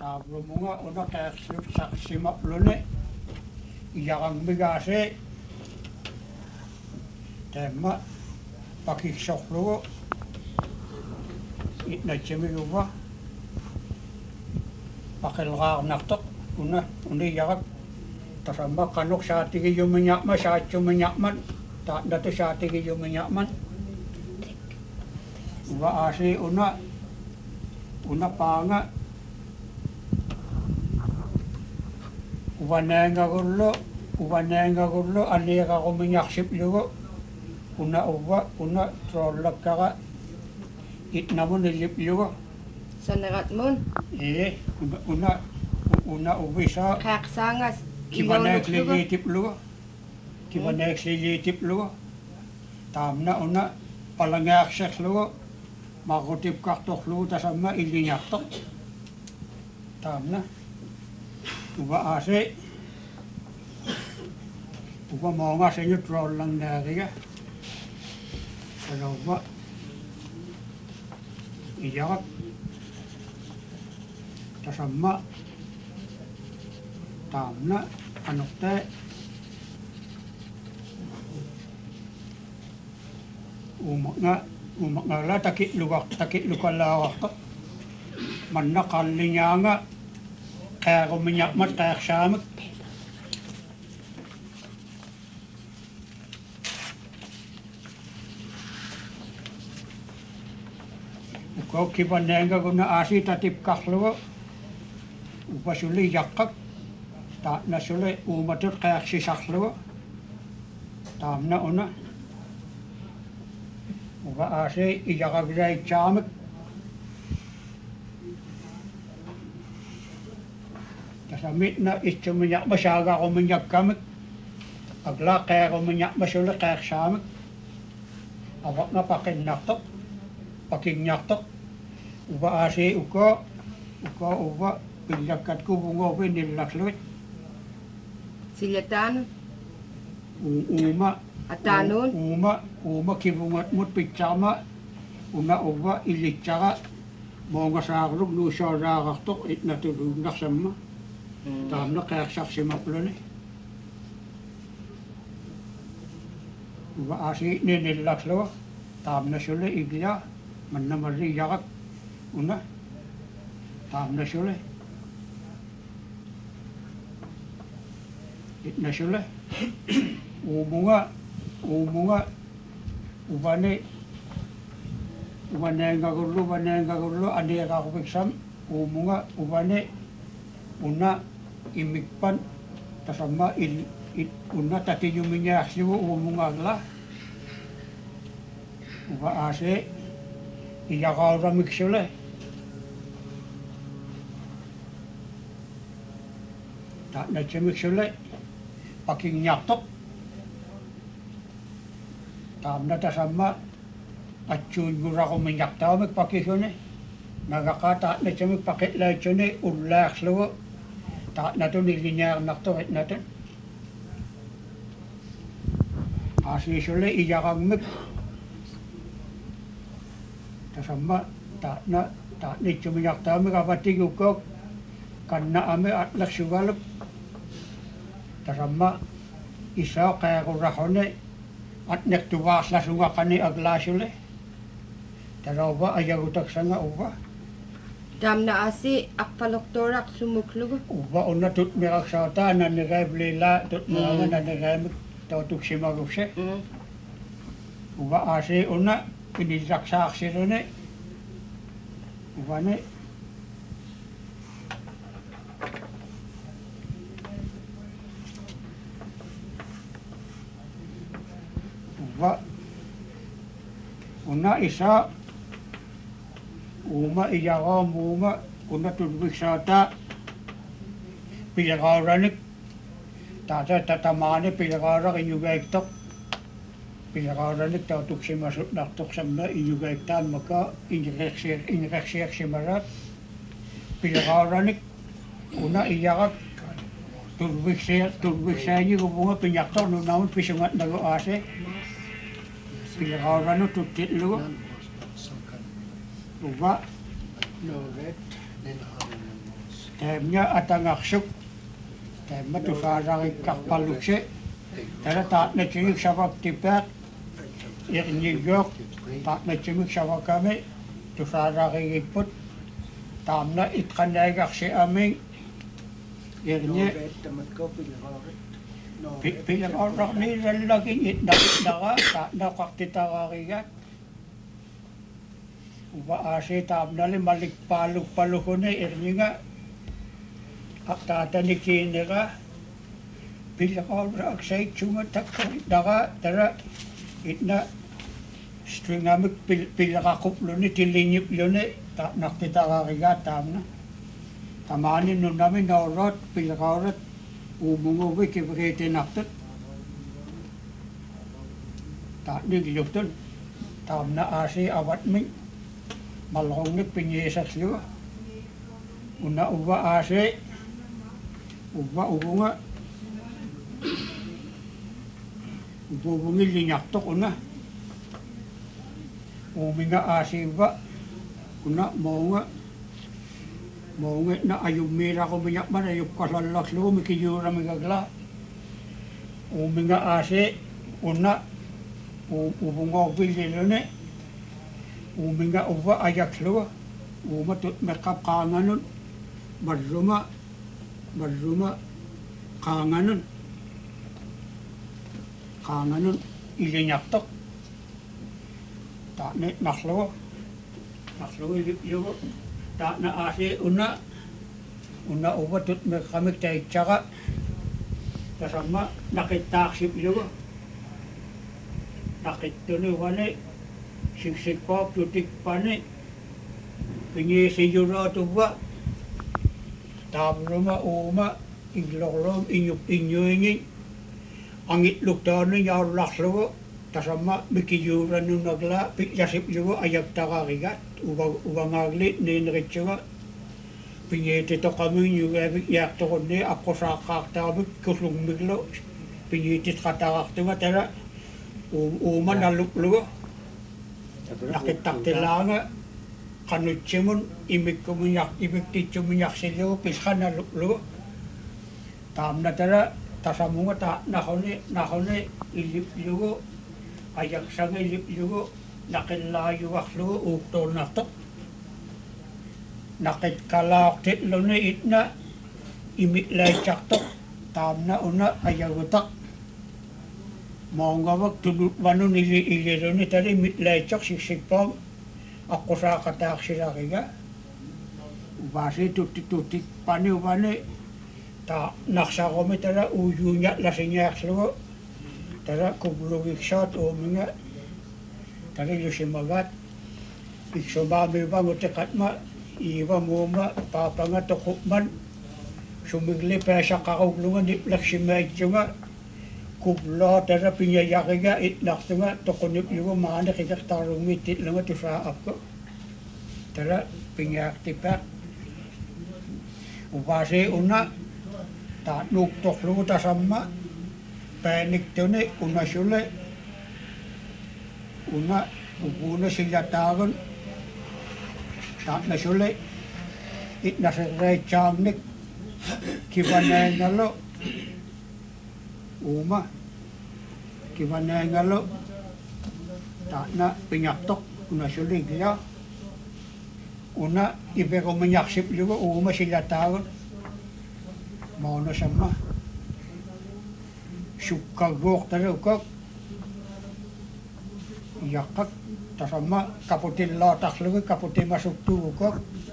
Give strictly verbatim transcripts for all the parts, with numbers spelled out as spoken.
taarumunga una qeeqslut saqsimaqluni iyaranmigaase taamma pakissorlugu itnatsimiguva paqilgaarnartoq una uniyarak tasamma qanuq saatigiyumiñaqma saatsumiñaqman taatnatu saatigiyumiñaqman uva aasi una una paanga uvanangagullu uvanangagullu aliiqarumiñarsipligu una uva una troollakkara itnamun illipligu saneratmun ee una una uvisa qaaqsaangas kivaneeksligiitiplugu kivaneeksligiitiplugu taamna una palangaaqserlugu marrutipkartorlugu tasamma illiñartoq taamna uva aase uva moongaseñu troollangaariga sanauva iyarak tasamma taamna anuqtaa uumaqna uumaqnala takitlugar takitlukallaarartoq manna qalliñaanga qaarumiñaqmat qaaqsaamik ukaukivannaangaguna aasitatipkarlugu upasuli yaqqak taatnasuli uumatut qaaqsisarlugu taamna una uva aasi iyaqavilaitsaamik tasamitna itsumiñaqma saagarumiñakkamik agla qaarumiñaqma suli qaaqsaamik avaqna paqinnartoq pakiññartoq uva aasi uka uka uva pillakkatkuvuŋuupi nillakluit siljataanut uuma ataanuun uuma uuma kivuŋatmut pitsaama una uva illitsara moongasaarluk nuusaaraarartoq itnatuluunnarsamma taamna qaaqsarsimaqluni uva aasi ninillaklugu taamna suli iglia mannamalli yarak una taamna suli itna suli uumunga uumunga uvani uvaneengagullu uvaneengagullu aniiqarupiksam uumunga uvani una imikpan tasamma il una tatiyumiñaarsigu uumungagla uva aase iyaqauramiksuli taatnatsimiksuli pakiññartoq taamna tasamma atsuunnguraqumiñartaamik pakisuni nagaqa taatnatsimik paqitlaitsuni ullaarlugu taatnatun illiñaarnartoq itnatun aasiisuli iyaqammik tasamma taatna taatnitsumiñartaamik avatigukkook kanna'ami atlersugaluk tasamma isao qeerurrahuni atnertuvaarlasungaqani aglaasuli tarauva ayagutaksanga uva taamna aasi aqpalortoraq sumuklugu uva una tutmiraksaata nannireevlila tutmiranga nannireemik tautuksimarusse uva aasi una inillaksaarsiluni uvani uva una isa uuma iyaqaamuunga una tulviksaata pilaqauranik taata tatamaani pilaqauraq iñugaiktoq pilaqauranik tautuksimasutnartoqsamna iñugaiktaanmaka inreqsier inreqsiersimarat pilaqauranik una iyaqak tulviksia tulviksiañigupunga piñartornunamut pisungatnagu aase pilaqauranu tuttitlugu uva No red, then orange. Taimnya atangaqsuk taimma tusaararikkaqpallukse tala taatnatsigik savaktipaaq irniggoq taatnatsigik savakami tusaararigikput taamna itqanaigarsi aming irni pilaqorrarniilallagin itnaqitnaqa taatnaqartitararigat uva aasi taamnali malikpaalukpalukuni irninga aqtaatanikiinera pilaqorraaksaiktsunga takkaritnaqa tara itna stringamik pilaqaqupluni tillingipluni taatnaqtitararigaat taamna tamaani nunami naurot pilaqaurat uumunguvi kivriitinartut taatnigiluktun taamna aasi avatming malrungnik pingiisarluga una uva aasi uva uvunga uvuvungillinartoq una uuminga aasiiva una mounga mounga na ayummiiraqumiñaqman ayupqallallarlugu mikiyuuramigagla uuminga aasi una uvungoorvilliluni uuminga uva ajaklugu uuma tutmeqqap qaanganun marruma marruma qaanganun qaanganun iliñartoq taane narlugu narlugu iliplugu taana aasi una una uva tutmeqqamik taitsaqa tasamma naqittaaqsiplugu naqittuni uvani siksikpaap tutikpani pingiisiyuruatuva taamruma uuma illorluum iñup iññuingin angitluktaani yaullarlugu tasamma mikiyuuranunagla pillasiplugu ayaktaqarigat uva uvangaagli niineritsuga pingiititoqaming yugaavik yaaqtoqunni aqqusaaqqaartaramik kuslungmiglu pingiititqatarartunga tala uuma nalluklugu naqittaqtilaanga qanutsimun imikkumiñaq imiktitsumiñaqsillugu pilqanalluklugu taamna tala tasamunga ta naquni naquni illiplugu ayaksanga illiplugu naqillaayuarlugu uuktuunartoq naqitkalaaqtitluni itna imitlaitsartoq taamna una ayagutaq maungavak tunutvanun ili ililuni tali imitlaitsoq siksikpaam aqusaaqataaqsilariga uvaasi tutti tuttikpani uvani ta naqsaqumi tala uuyuuña'lasiñaarlugu tala kuplugiksaat uuminga tali lusimagaat iksumaamivanguteqatma iiva muuma paapanga toqupman sumigli peesaqaruglunga niplaksimaitsunga kuplaa tala piñayariga itnartunga toquniplugu maani qikertarlungi titlunga tusaa'apku tala pingaartipaaq uvaasi una taatnuuktorlugu tasamma paaniktuni unasule una uvuuna sillataagun taatnasule itnaserreitsaangnik kivanaangalu uuma kivanaangalu taatna pingartoq unasuliglia una iperumiñarsiplugu uuma sillataagun maunusama sukkaguortalukak yaqqak tasamma kaputillaataqlugu kaputimasuktuugukak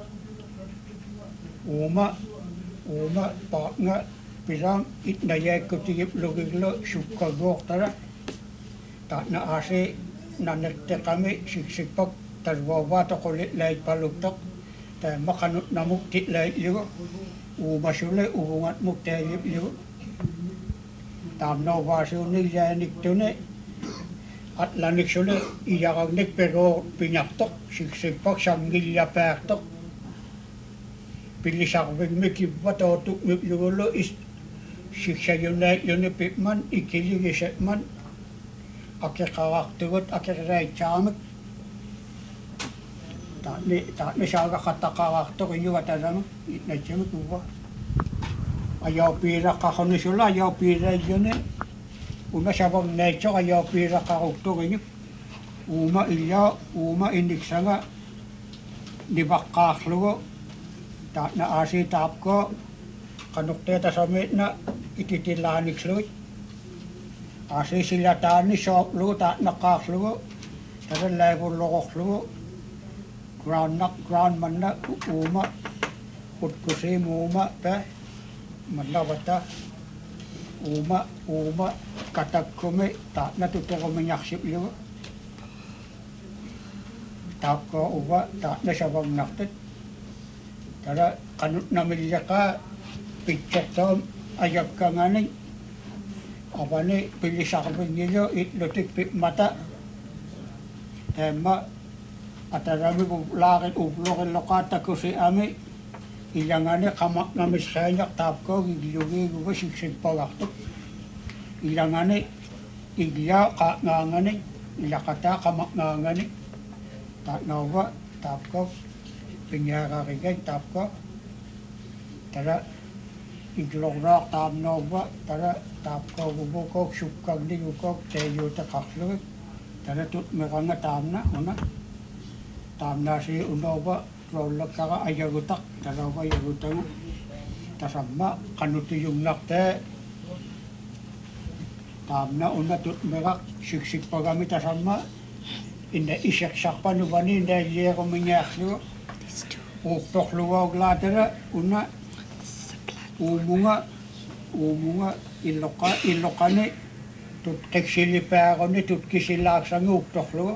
uuma uuma paaqnga pilaam itnayaikkutigiplugilu sukkaguortala taatna aasi nanetteqami siksikpak talvauvaatoqulitlaitpaluktoq taamma qanutnamuk titlaitlugu uumasule uvungatmuk taalipligu taamna uvaasiunilyaaniktuni atlaniksulle iyaragnik peroo piñartoq siksikpak samngillapaartoq pilisarvigmi kivva tootukmiplugullu is siksayunaitlluni pipman ikiligisetman akeqarartugut akerraitsaamik Taatni taatni saaga katakaqartoq iuatalama itnatsamu tuva. Ajaupiiraqqarruni sulla ajaupiiraigiuni una savagnaitsoq ajaupiiraqqaruktugiñuk uuma illaa uuma inniksanga nivaqqaarlugu taatna aasiitaapko qanuqtiatasamiitna ititillaaniksluit aasiisilataanni sooplugu taatnaqqaarlugu tasallaivullororlugu groundnaq groundmanna uuma utkusiimuuma ta mannavata uuma uuma katakkumi taatna tuterumiñarsipligu taakko uva taatna savagnartat tara qanutnamillaqa pitsertoom ajakkangani avani pilisarvingilu itlutik pipmata taamma ataramigu laarit uvlorilloqaatakusiami ilangani qamaknamisqaaniaq taapkoog igliugiiguva siksippagartuk ilangani iglaa qaaqnaangani ilaqataa qamaknaangani taatnauva taapkoog pinyaararigan taapkoog tara iglornaaq taamnauva tara taapkooguvukoog sukkagnigukoog teeyuutaqarlugik tara tutmiranga taamna una taamnaasi unauva rollakkara ajagutaq tarauva ajagutagu tasamma qanutiyungnartaa taamna una tutmiraq siksippagami tasamma inna iseqsarpanuvani naalliarumiñaarlugu uuptorluguauglaatara una uumunga uumunga illoqa illoqani tutqiksilipaaruni tutkisilaaksangi uuptorlugu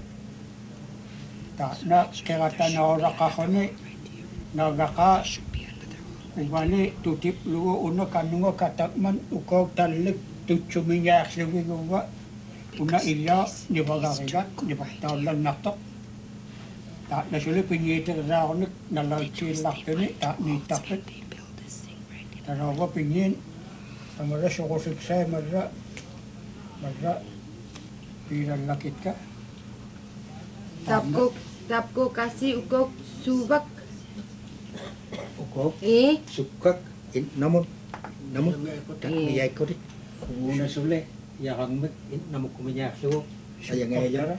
taatna qeratanaoraqarruni nagaqa uvani tutiplugu una kannunga katakman ukoog tallik tutsumiñaarlugiguva una illaa nivagarigat nivartaullanartoq taatna suli pingiitirraarunik nalaitsiillartuni taatniittarpit tarauva pingiin tamara suqusiksai marra marra piilallakitka Tapko tapko kasi ukok subak. Ukok Eh, sukkak in namut namut tak Eh. niyay ko rin una sule yakang mek in namut kuminyaklu saya ngajar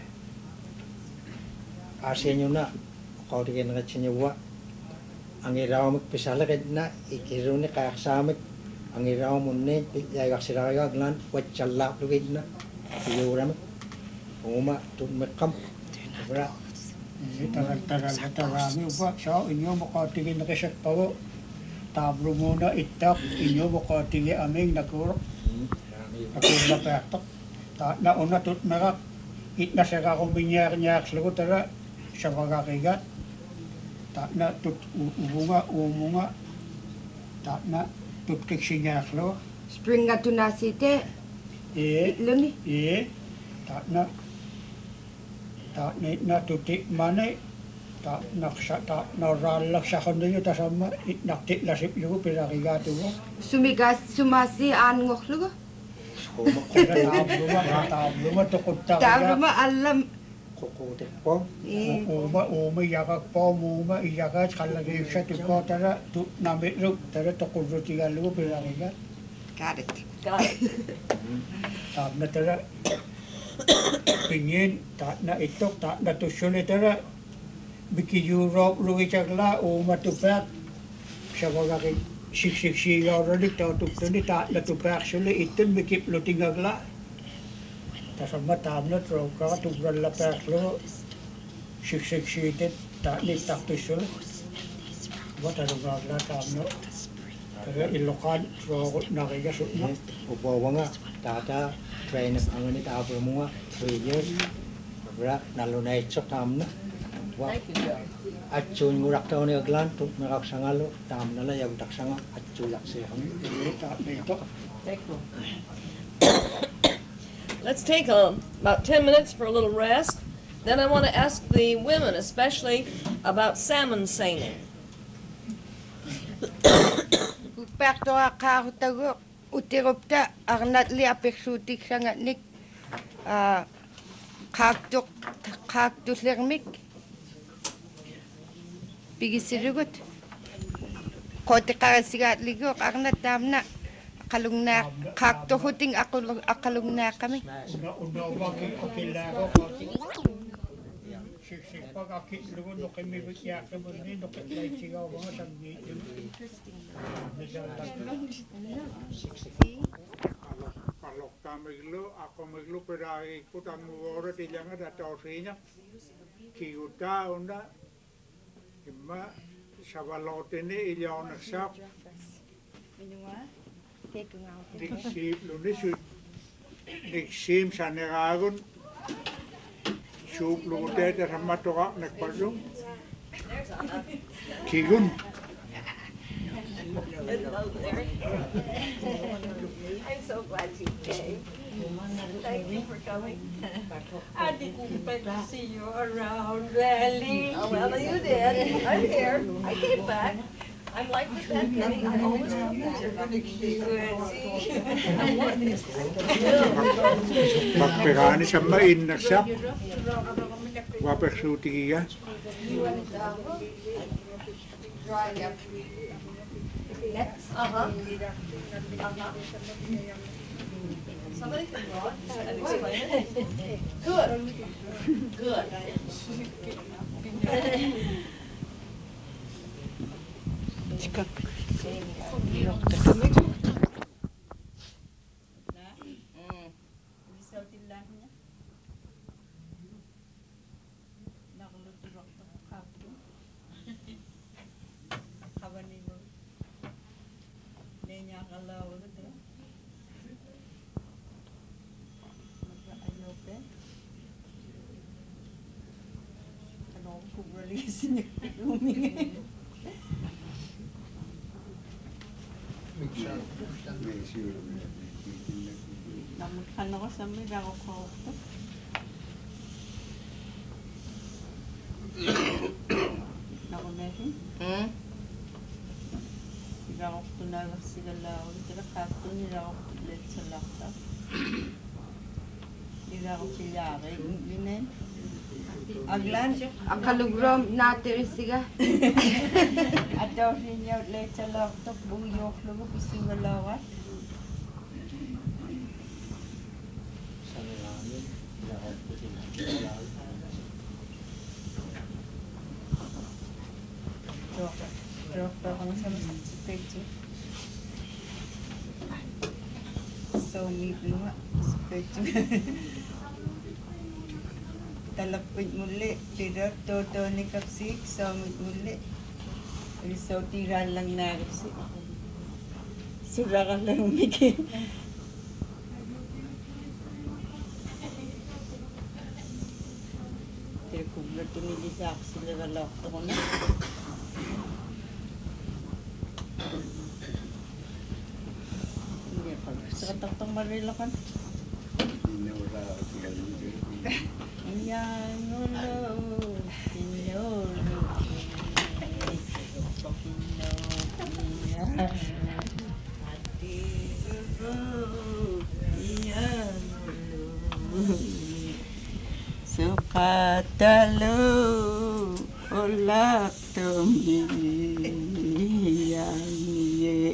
asenyo na kau diken ngacenya wa angiraw mek pisala ket na ikiruni kaksamek angiraw munne yay gaksiraga glan wachalla lugit na yura mek uma tun mekam bra taral taral tarami uva sao inyo maqatigin nakisakpago tablo muna itak inyo maqatigi aming nakurok nakurlapertok taatna una tutmerak itnaserakumiñaarñaarlugu tara savagaqigat taatna tut uunga uumunga taatna tutkiksiñaarlugu spring nga tunasite ee itluni. ee taatna taatna itna tutik mane taatna sa taatna rallak sakondiyo tasamma itnaqtitlasiplugu pilaqigatugu Sumigas sumasi an ngoklugo. Huma tabluma tabluma tukuttaqiga Tabluma alam. kukutik po Eh, uma uma yakak po uma iyakat kalagisha tuko tara tu namitruk tara tukurrutigalugu pilaqiga got it. taatna tara pingin taatna itok taatna tusuli tara biki Europe lugichagla uma tupak sabagaki siksiksigauralik tautuktuni taatna tupak suli itun bikip lutingagla tasamma taamna trauka tugralla paklu siksiksitit taatni taktusuli watarugagla taamna tara ilokan trogut nakigasutna ubawanga tata train ang ni tabro mo three years bra nalunay chok tamna wa achun ngurak taw ni aglan tut merak sangalo tamna la yag tak sanga achulak se ham taatna itok Let's take a, about ten minutes for a little rest. Then I want to ask the women, especially about salmon seining. Upaktoa kaarutagu utirupta arnatli apeksutik sangatnik ah kaktuk kaktuslermik Pigisirigut. Kote karasigat ligo karna tamna kalungna kakto huting ako akalungna kami. Una una wagi akilaro kasi. Siksik pag akit lugo no kami bigya kami ni no kay sigaw mga sangi. Kalau kamiglo ako miglo perai kutang wora tilang ada tausinya. Kiuta onda imma sabalotene ilaw nagsap. Diksip lunis diksim sa neragon sup lugute ta ramatoka nagpalung kigun I'm so glad you came. Thank you for coming. I didn't expect to see you around, Rally. Oh, well, you did. I'm here. I came back. I'm like with that Penny. I always come back. pagpirani sa main nagsap wapeksuti ya Uh-huh. Uh-huh. Somebody can draw and explain it. Good. Good. Namun ako sa may ako ko. Naku mesin. Hmm? Tidak ako tunawag sila lao. Tidak ako nila ako tulit sa laptop. Tidak ako sila. Ginen. Aglan. Akalugrom natirisiga. Ataw siya ulit sa laptop. Buyok lugo pisingalawat. sa neragon ilaw ilaw Doktor ako sa pecho. So, meet mo sa pecho. Talapit muli. Tira, toto ni kapsik. So, meet muli. So, tira lang na kapsik. Sura ka lang umigil. Tira, kubla tunilisak sila na lokto ko na. Sakatak-tak marilakan. Ayan, ulo, pinolo, pinolo, ati ulo, ayan, ulo, sukatalo, ulak tumiyang ye.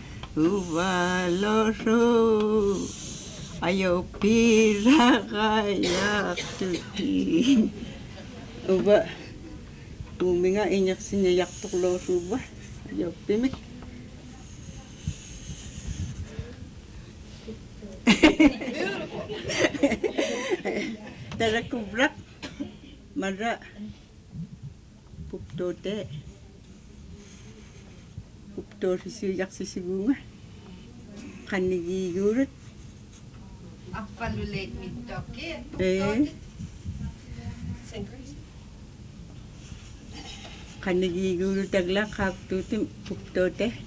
Ubaloso ayaw pira kaya tuti uba umi nga inyak sinayak tuklo suba ayaw pimik tara kubrak mara puptote Upto sisiyak sisigunga. Kanigigurut. Apalulit mitokit. Eh. Kanigigurut agla kaptutim uptote.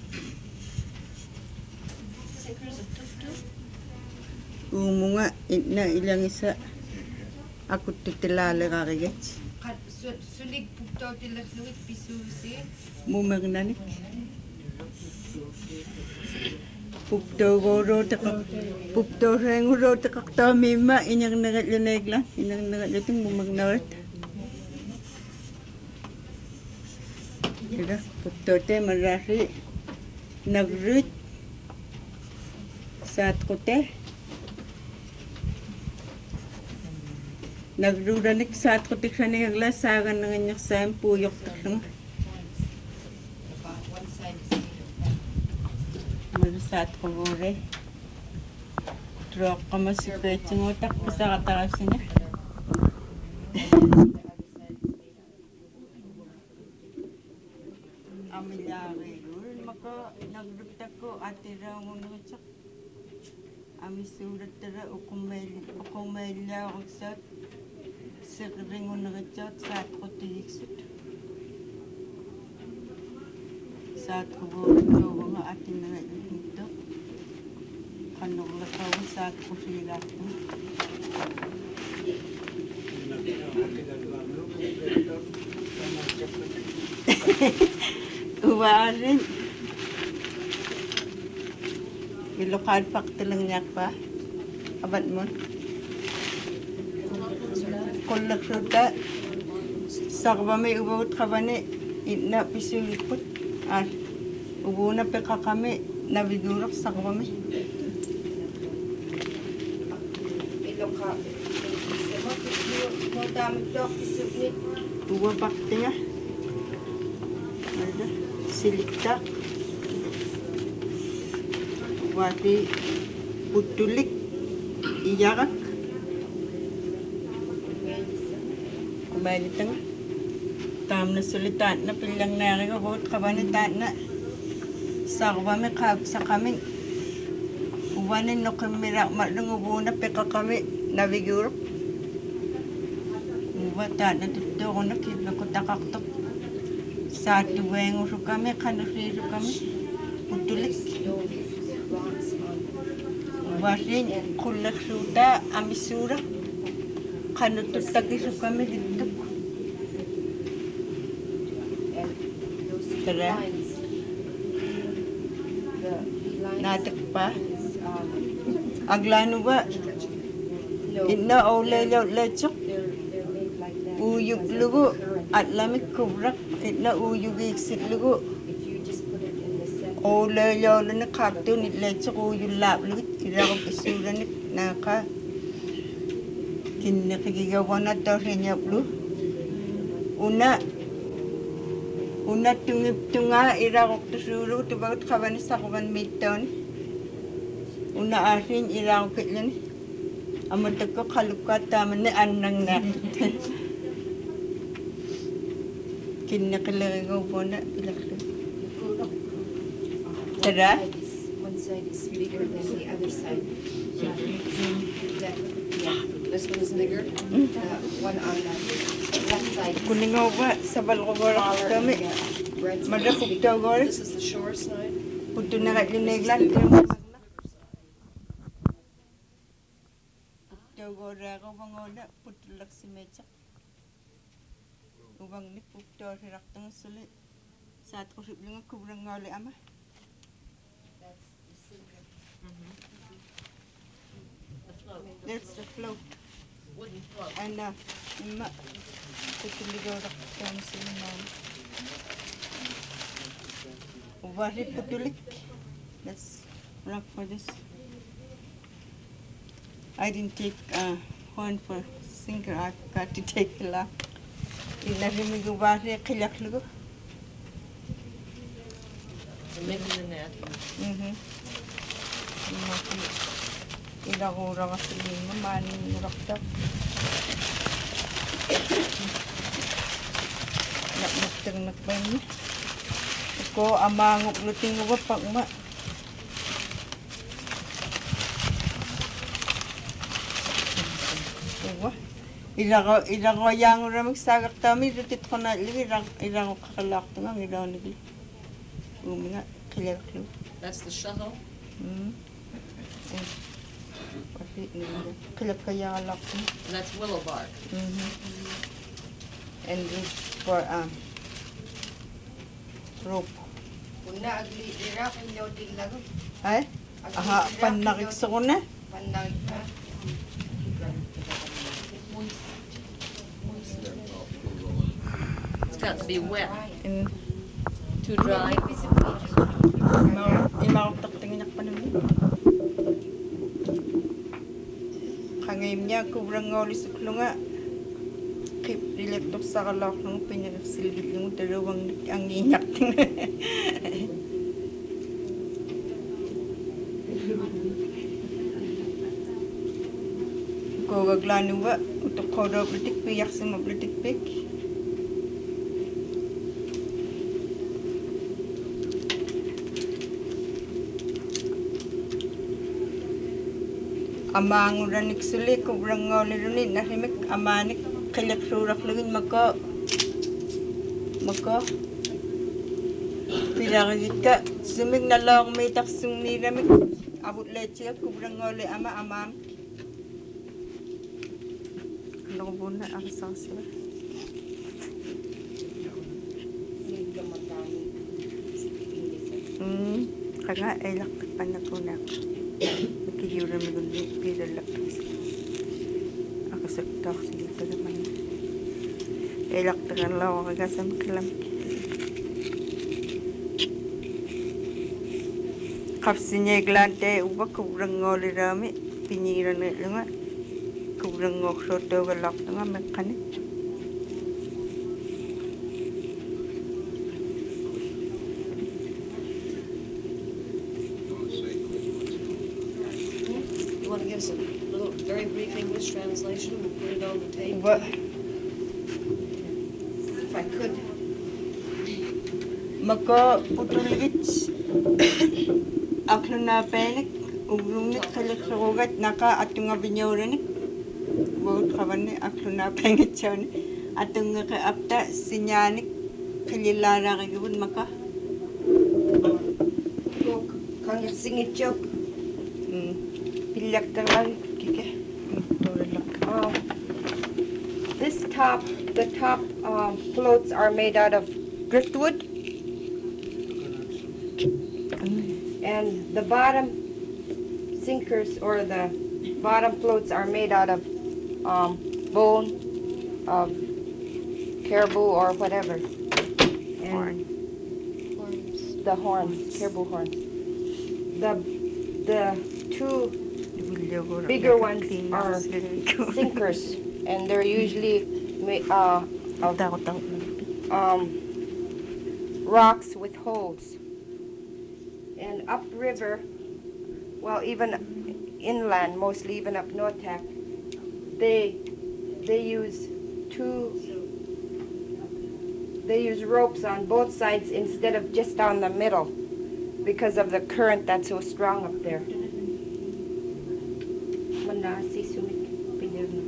Umunga na ilang isa. Ako tutilala kakagets. Sulig puktotil at luwit pisusi. Mumagnanik. Pupto goro takak pupto reng goro takak tamima inyang nagatlaneg lang inyang nagatlating mumagnawat Ida puttote marari nagrut saat kote nagruranik saat kote kani agla sagan nanganyak sam puyok takang mar saat ko gore drok kama sikret ngotak bisa katarasinya amilari ul maka nagruptak ko atira mo nutsak ami surat tara ukumail ukumail ya aksat sekring mo nagchat sat ko tiksut sat ko go mga atin na ito kanong lakaw sat ko sirat Uwarin. Ilokad paktilang niyak pa. Abad mo. Kulak suda. Sakba may ubawot ka ba ni. Ina pisulipot. At ubo na peka kami. Nabigurak sakba may. Ilokad. Mo damag dok pisulipot. Uwa pakti nga. Ada silikta wati putulik iyarak kumain tang tam na sulitan na pilang nari ko bot kabanitan na sakwa me kab sa kami uwanin no kamera madung ubo na peka kami navigur uwata na dito ko nakita ko takaktok saat duweng usu kami kanusir kami putulik wasin kulak suda amisura kanutut tagisu kami dito kera natak pa aglanu ba inna ole lechok uyuk lugu at lamit kubrak itna uyug iksit lugu ole yolo na kapto ni lechok uyug lap lugu kirakog isura ni naka kinnakigigawa na to rinyap lu una una tungip tunga irakog tusulu tubagot kaban sakuban miton una asin irakog kitlan amatak ko kalukat taman ni anang na kinnakalagay ko po na pilaklo. Tara? One side is bigger than the other side. Yeah. That, yeah. This one is bigger. The one on the left side. Kuning ko ba? Sabal ko ba rin kami? Madakop daw ko rin. This is the shore side. Puto na kaliniglan. Puto ko rin ako bang ola. Puto lak si Mecha. Ubang ni pukto hirak tang sulit saat ko sibling kubrang ngole ama that's the float Wooden float. and uh ma kutuligo rak tang sulit ubari putulik let's wrap for this I didn't take uh horn for sinker I got to take the lap Inari gubari kilak lugo. Maybe in that. Mhm. Mati. Ila ko ra kasi ni maning rakta. Nak muteng nak bani. Ko amangok luting ko pag ma. Ewa. Ila ko ila ko yang ra magsagak tami rutit ko na li ila ila ko kakalak nga ila ni. Uminga kilak lu. That's the shuttle. Hmm. Pati nila. Kilak kaya alak mo. And that's willow bark. Mm-hmm. And it's for um rope. Una agli Iraq ang loading lang. Ay? Aha, panakik sa ko na. Pandag pa. It's got to be wet. And too dry. Imakaptak tingin pa naman. Kangayim niya, kubrang nga ulit sa kulunga. Kip dilektok sa kalak ng pinagsilgit ng dalawang ang inyak tingin. Gawag lanu ba, untuk kodo politik piyak sama politik pik. Amang uranik suli kubrang ngoli runit nahimik amanik kilak surak lagin mako mako pilagit ka sumig na lang may taksong niramik abot leche kubrang ngoli ama amam ano ko muna ang sasla hmm kaya ay laktak pa na po na Kiyura mi gundi pila laktas. Ako sakta ko sila ito naman. E laktakan lang ako kagasam kalam. Kapsi niya iglante uba kubrang ngoli rami. Pinira na ito nga. Kubrang ngok soto ka lakta nga mekanik. Want to give us a little, very brief English translation? We'll put it on the tape. Uba. If I could. Maka putuligit. Aklo na penik. Ugrunit kalik sugat naka atong nga binyorinik. Bawat kawan ni aklo na pengit siya ni. Atong nga kaapta sinyanik. Kalilara kagawin maka. Go, kang singit joke. Hmm. Pilyak lang kike. Um, this top, the top um, floats are made out of driftwood, and the bottom sinkers or the bottom floats are made out of um, bone of caribou or whatever. And the horns, caribou horns. The the two bigger ones are sinkers, and they're usually ma- uh, of um, rocks with holes. And upriver, well, even inland, mostly even up Nortac, they they use two. They use ropes on both sides instead of just on the middle, because of the current that's so strong up there. Manasi sumit pinirno.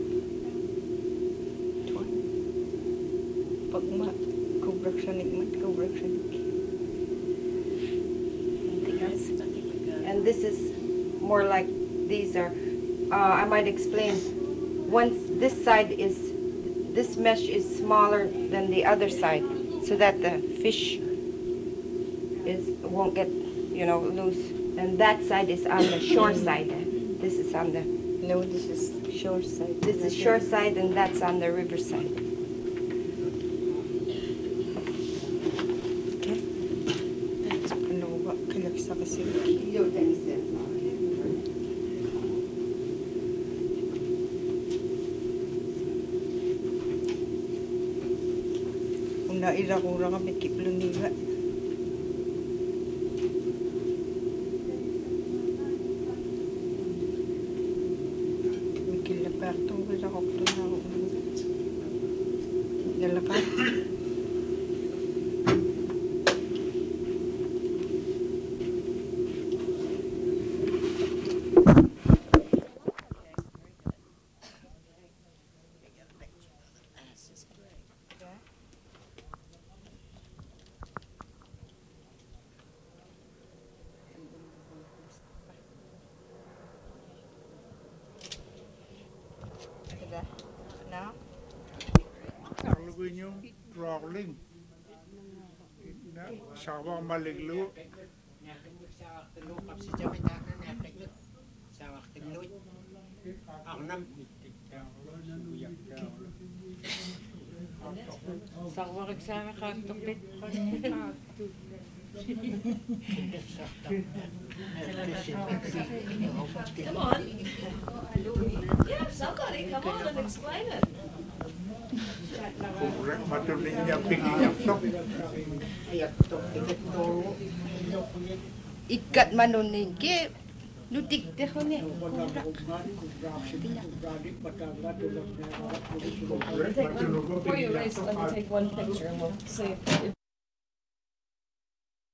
Pag ma kubrak siya ni man kubrak siya ni. And this is more like these are. Uh, I might explain. Once this side is, this mesh is smaller than the other side, so that the fish is won't get, you know, loose. And that side is on the shore side. This is on the. No, this is shore side. This is shore side, and that's on the river side. Okay. Ano ba kalak sa kasi. Una ira ko ra kami kipluniga. Berto ira ko to na. Nalaka. Now? Arluin yung rolling. Na sawa maliglo. Sakwa kagsama kagtupit. Come on. Yeah, somebody, come on and explain it. Matuloy niya piniyak to. Ikat manunin ke. Lutik te ko ni. Before you erase, let me take one picture and we'll see if